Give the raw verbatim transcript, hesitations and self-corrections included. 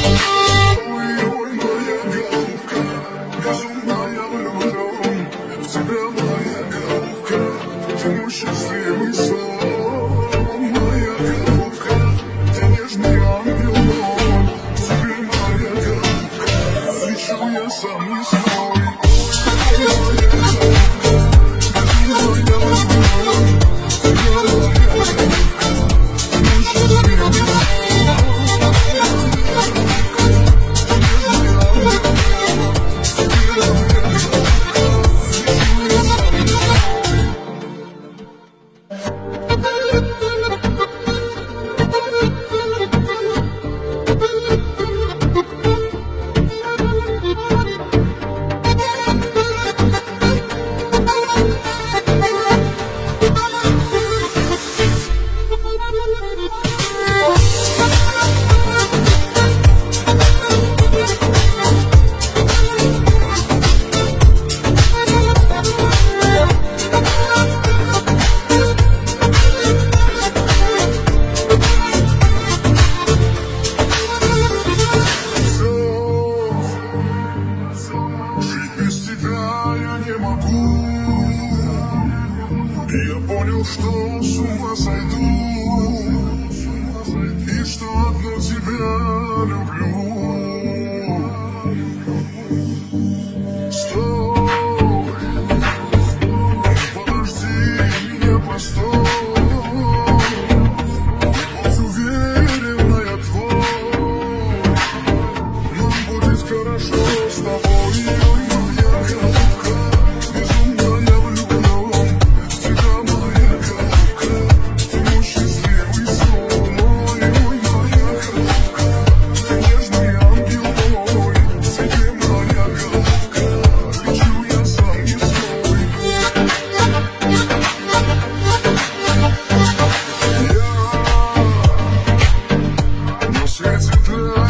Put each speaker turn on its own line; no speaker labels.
Счастливый сон, моя голубка, ты нежный ангел мой, к тебе, моя голубка, лечу я сам не свой. Моя голубка, безумно я влюблен, в тебя, моя голубка, ты мой счастливый сон, моя голубка, ты нежный ангел мой, к тебе, моя голубка, лечу я сам не свой. Я понял, что с ума сойду, и что одну тебя люблю. Стой, подожди меня, постой, будь уверена, я твой, нам будет хорошо с тобой. Моя голубка, безумно я влюблен, в тебя, моя голубка, ты мой счастливый сон. Ой, ой, моя голубка, ты нежный ангел мой, к тебе, моя голубка, лечу я сам не свой. Я на свете для